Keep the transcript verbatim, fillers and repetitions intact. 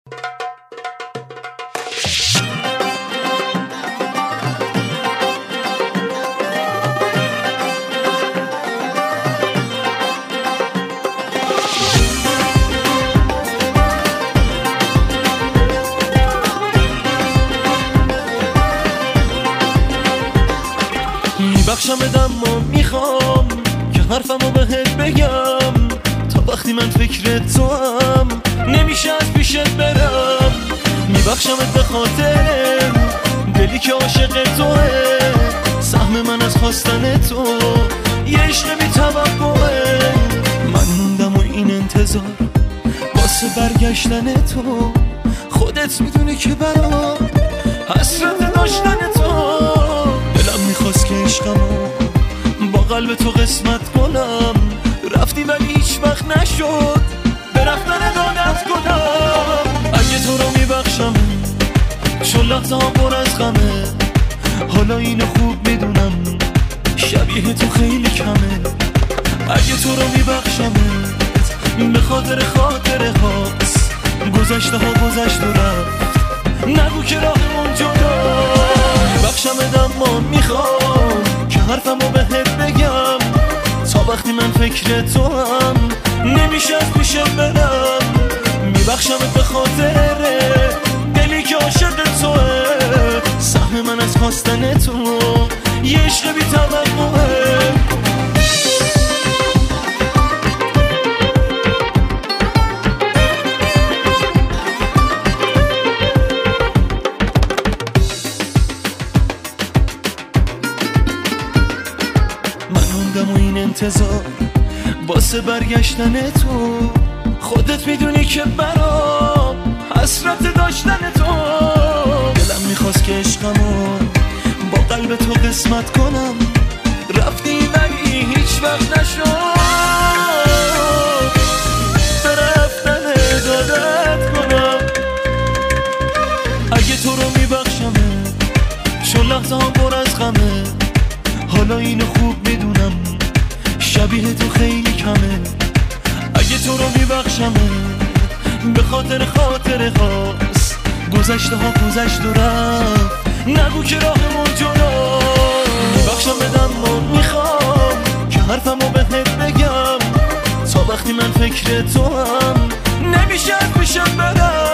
میبخشمت اما میخوام که حرفمو بهت بگم، تا وقتی من فکر تو هم نمیشه از پیشت برم. میبخشمت به خاطر دلی که عاشق توه، سهم من از خواستن تو یه عشق بی توقعه. من موندم و این انتظار واسه برگشتن تو، خودت میدونی که برام حسرت داشتن تو. دلم میخواست که عشقمو با قلب تو قسمت کنم، رفتی ولی هیچ وقت نشد به رفتن دادت کنم. اگه تو رو میبخشم چون لحظه ها پر از غمه، حالا اینو خوب میدونم شبیه تو خیلی کمه. اگه تو رو میبخشم به خاطر خاطره هاست، گذشته ها گذشت و رفت، نگو که راهمون جدا. بخشمت اما میخوام که حرفمو بهت بگم، تا وقتی من فکر تو هم نمیشه از پیشت برم. میبخشمت به خاطر دلی که عاشق توه، سهم من از خواستن تو یه عشق بی توقعه. و این انتظار واسه برگشتن تو، خودت میدونی که برام حسرت داشتن تو. دلم میخواست که عشقمو با قلب تو قسمت کنم، رفتی ولی هیچ وقت نشد به رفتن دادت کنم. اگه تو رو میبخشمه چون لحظه ها پر از غمه، حالا اینو خوب میدونم شبیه تو خیلی کمه. اگه تو رو میبخشمه به خاطر خاطره هاست، گذشته ها گذشت و رفت، نگو که راهمون جدا. میبخشم بدم و میخوام که حرفمو بهت بگم، تا وقتی من فکر تو هم نمیشه از پیشت برم.